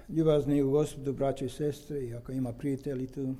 Ljubazni u Gospodu, braće i sestre, i ako ima prijatelji tu.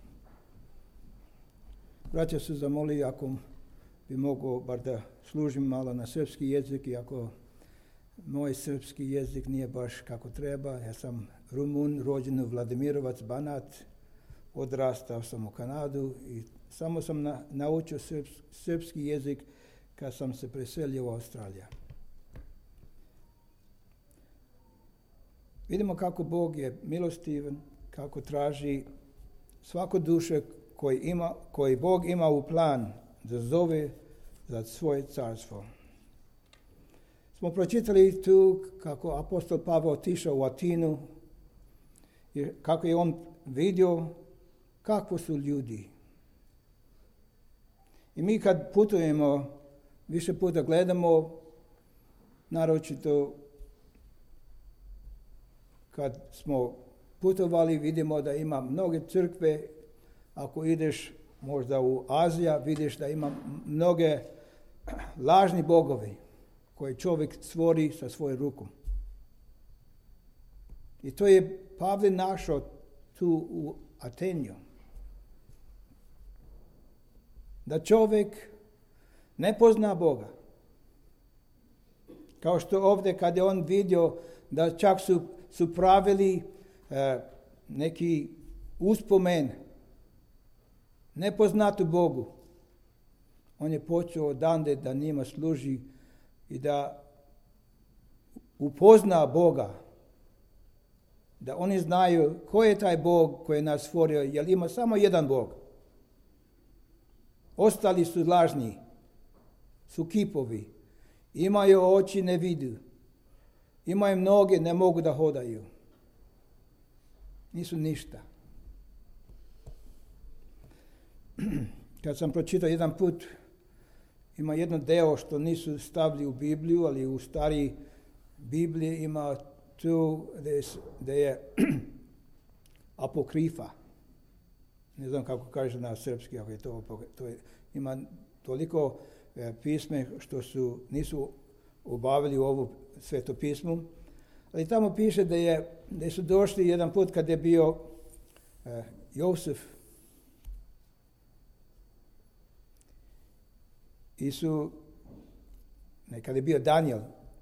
Braća su zamolili ako bi mogao bar da služim malo na srpski jezik, iako moj srpski jezik nije baš kako treba. Ja sam Rumun, rođen u Vladimirovac, Banat, odrastao sam u Kanadu i samo sam naučio srpski jezik kad sam se preselio u Australiju. Vidimo kako Bog je milostivan, kako traži svaku dušu koji Bog ima u plan da zove za svoje carstvo. Smo pročitali tu kako apostol Pavao otišao u Atinu i kako je on vidio kakvo su ljudi. I mi kad putujemo, više puta gledamo, naročito kad smo putovali, vidimo da ima mnoge crkve. Ako ideš možda u Aziju, vidiš da ima mnoge lažni bogovi koje čovjek stvori sa svojom rukom. I to je Pavle našao tu u Atenju. Da čovjek ne pozna Boga. Kao što ovdje kad je on vidio da čak su pravili neki uspomen nepoznatu Bogu. On je počeo odande da njima služi i da upozna Boga. Da oni znaju ko je taj Bog koji je nas stvorio, jer ima samo jedan Bog. Ostali su lažni, su kipovi. Imaju oči, ne vidu. Imaju noge, ne mogu da hodaju. Nisu ništa. Kad sam pročitao jedan put, ima jedno deo što nisu stavili u Bibliju, ali u stari Bibliji ima tu da je apokrifa. Ne znam kako kaže na srpski, ako je to ima toliko pisme što nisu obavili u ovu sveto pismu. Ali tamo piše da su došli jedan put kad je bio Josef i kad je bio Daniel,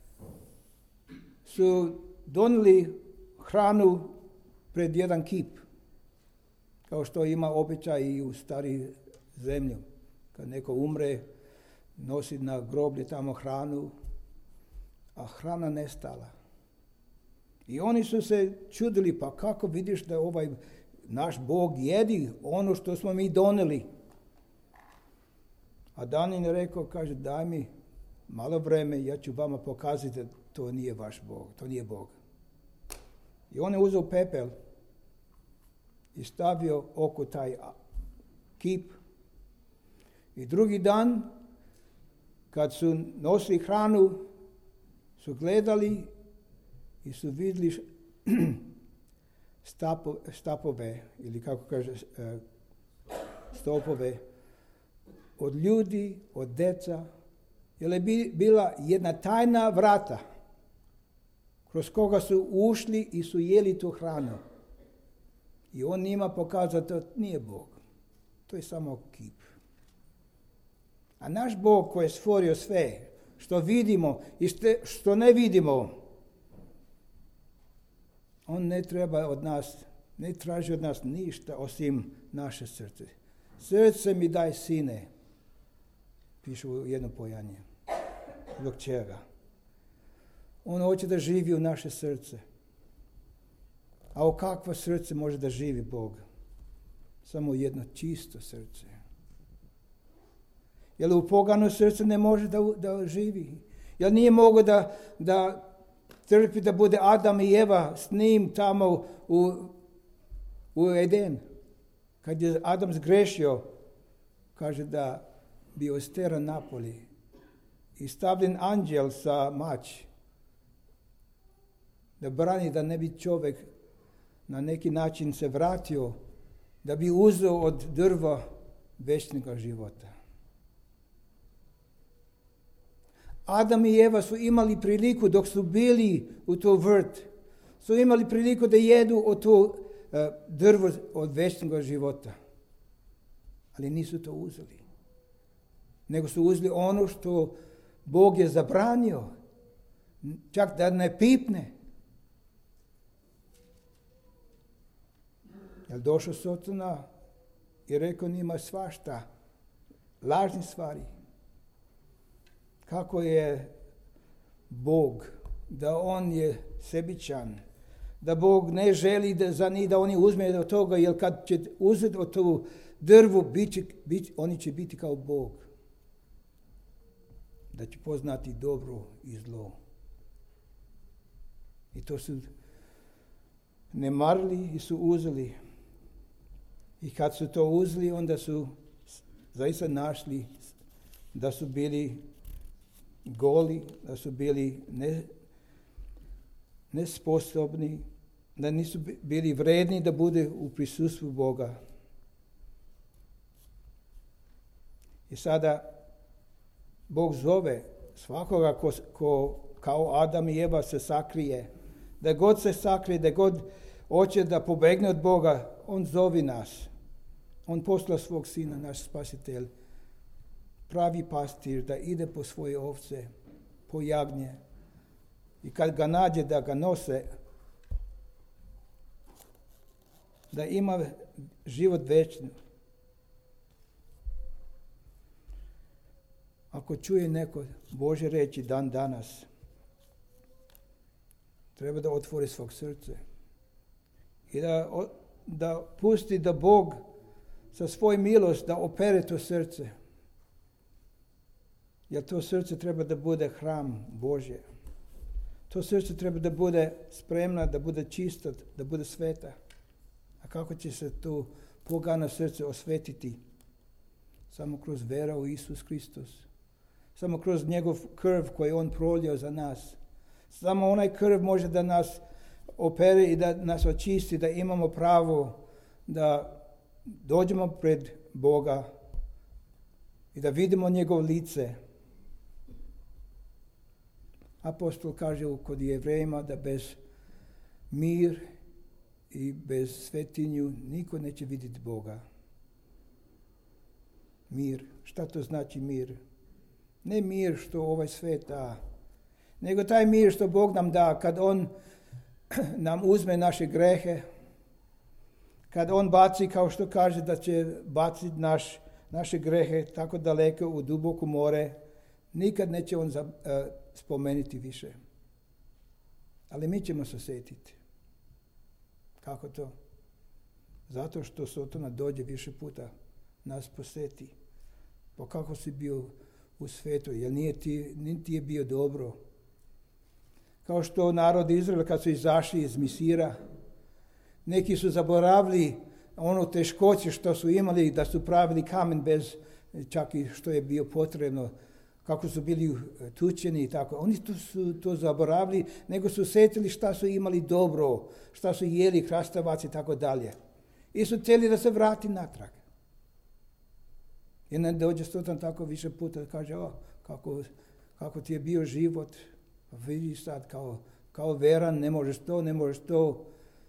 su donijeli hranu pred jedan kip, kao što ima običaj i u stari zemlju. Kad neko umre, nosi na groblje tamo hranu, a hrana nestala. I oni su se čudili, pa kako vidiš da ovaj naš Bog jedi ono što smo mi donijeli? A Daniel je rekao, kaže, daj mi malo vreme, ja ću vama pokazati da to nije vaš Bog, to nije Bog. I on je uzeo pepel i stavio oko taj kip. I drugi dan, kad su nosili hranu, su gledali i su vidjeli stapove, ili kako kaže, stopove od ljudi, od deca, jer je bila jedna tajna vrata kroz koga su ušli i su jeli tu hranu. I on njima pokazao da to nije Bog. To je samo kip. A naš Bog koji je stvorio sve, što vidimo i što ne vidimo, on ne treba od nas, ne traži od nas ništa osim naše srce. Srce mi daj, sine, piše u jednom pojanju. Zbog čega? On hoće da živi u naše srce. A u kakvo srce može da živi Bog? Samo jedno čisto srce. Jer u pogano srce ne može da živi. Jer nije mogao da trpi da bude Adam i Eva s njim tamo u Eden. Kad je Adam zgrešio, kaže da bio isteran napolje i stavljen anđel sa mač da brani da ne bi čovjek na neki način se vratio, da bi uzeo od drva večnog života. Adam i Eva su imali priliku dok su bili u to vrt su imali priliku da jedu od to drvo od večnog života. Ali nisu to uzeli. Nego su uzeli ono što Bog je zabranio. Čak da ne pipne. Jer došao Sotona i rekao njima svašta. Lažne stvari. Kako je Bog, da on je sebičan, da Bog ne želi da oni uzme od toga, jer kad će uzeti od toga drvu, oni će biti kao Bog. Da će poznati dobro i zlo. I to su ne marili i su uzeli. I kad su to uzeli, onda su zaista našli da su bili goli, da su bili nesposobni, da nisu bili vredni da bude u prisustvu Boga. I sada Bog zove svakoga ko kao Adam i Eva se sakrije. Da god se sakrije, da god hoće da pobegne od Boga, on zove nas. On posla svog sina, naš spasitelj, pravi pastir, da ide po svoje ovce, po jagnje. I kad ga nađe da ga nose, da ima život večni. Ako čuje neko Božje reči dan danas, treba da otvori svog srce i da pusti da Bog sa svoj milost da opere to srce. Jer to srce treba da bude hram Božje. To srce treba da bude spremna, da bude čista, da bude sveta. A kako će se to pogano srce osvetiti? Samo kroz vera u Isus Hristos. Samo kroz njegov krv koji on prolio za nas. Samo onaj krv može da nas opere i da nas očisti, da imamo pravo da dođemo pred Boga i da vidimo njegov lice. Apostol kaže kod Jevrejima da bez mir i bez svetinju niko neće vidjeti Boga. Mir. Šta to znači mir? Ne mir što ovaj svet da, nego taj mir što Bog nam da kad on nam uzme naše grehe, kad on baci, kao što kaže da će baciti naše grehe tako daleko u duboko more, nikad neće on spomenuti više. Ali mi ćemo se sjetiti. Kako to? Zato što Sotona dođe više puta, nas posjeti. Pa kako si bio u svetu, jer niti je bio dobro. Kao što narod Izrael kad su izašli iz Misira, neki su zaboravili ono teškoće što su imali, da su pravili kamen bez čak i što je bio potrebno, kako su bili tučeni i tako. Oni su to zaboravili, nego su sjetili šta su imali dobro, šta su jeli, krastavac i tako dalje. I su htjeli da se vrati natrag. I ne dođe Sotan tako više puta da kaže, kako ti je bio život, vidi sad kao veran, ne možeš to.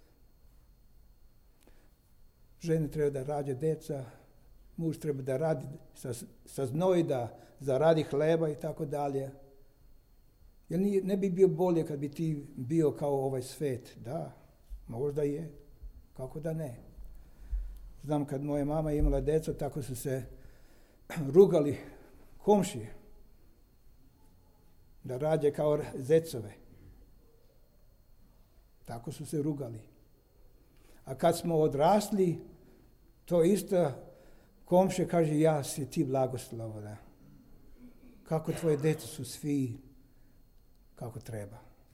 Žene treba da rađe deca, muž treba da radi sa znoj, da zaradi hleba i tako dalje. Jer ne bi bio bolje kad bi ti bio kao ovaj svet. Da, možda je. Kako da ne? Znam kad moja mama imala deca, tako su se rugali komšije. Da rađe kao zecove. Tako su se rugali. A kad smo odrasli, to isto komšija kaže, ja si ti blagoslovan. Kako tvoje djeca su svi kako treba.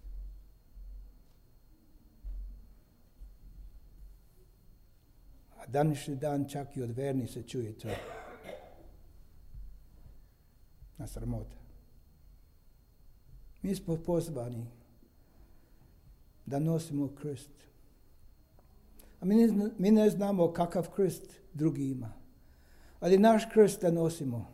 A današnji dan čak i od verni se čuje to. Na sramota. Mi smo pozvani da nosimo krst. A mi ne znamo kakav krst drugi ima. Ali naš krst da nosimo.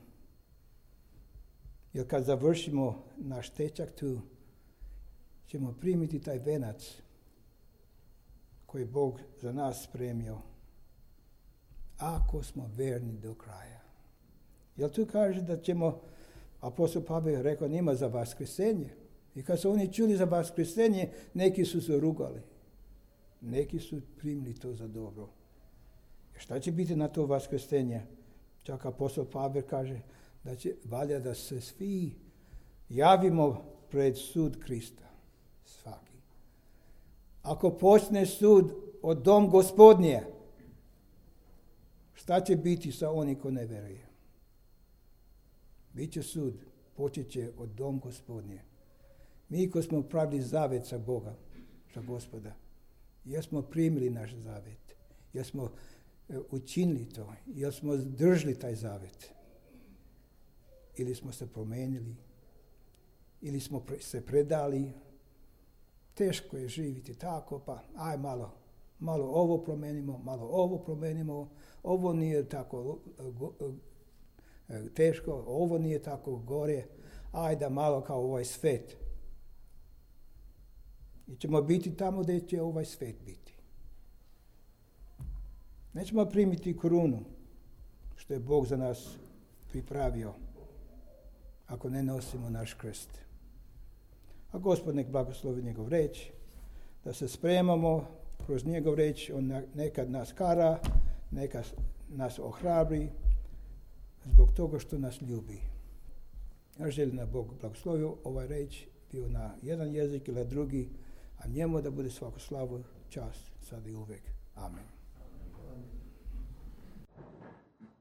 Jer kad završimo naš tečak tu, ćemo primiti taj venac koji Bog za nas spremio, ako smo verni do kraja. Jel tu kaže da ćemo, apostol Pavel je rekao, nima za vaskresenje. I kad su oni čuli za vaskresenje, neki su se rugali. Neki su primili to za dobro. Šta će biti na to vaskresenje? Čak apostol Pavel kaže da će valja da se svi javimo pred sud Krista. Svaki. Ako počne sud od dom Gospodnje, šta će biti sa onim ko ne veruje? Biće sud, počet će od dom Gospodnje. Mi ko smo pravili zavet sa Boga, sa Gospoda, jer smo primili naš zavet, jer smo učinili to, jer smo držali taj zavet. Ili smo se promenili, ili smo se predali. Teško je živjeti tako, pa aj malo ovo promenimo, ovo nije tako teško, ovo nije tako gore, ajde malo kao ovaj svet. I ćemo biti tamo gdje će ovaj svet biti. Nećemo primiti krunu, što je Bog za nas pripravio, ako ne nosimo naš krst. A Gospod nek blagoslovi njegov reč, da se spremamo kroz njegov reč, on nekad nas kara, nekad nas ohrabri, zbog toga što nas ljubi. Ja želim da Bog blagoslovio ovaj reč, bio na jedan jezik ili drugi, a njemu da bude svaku slavu, čast, sad i uvek. Amen.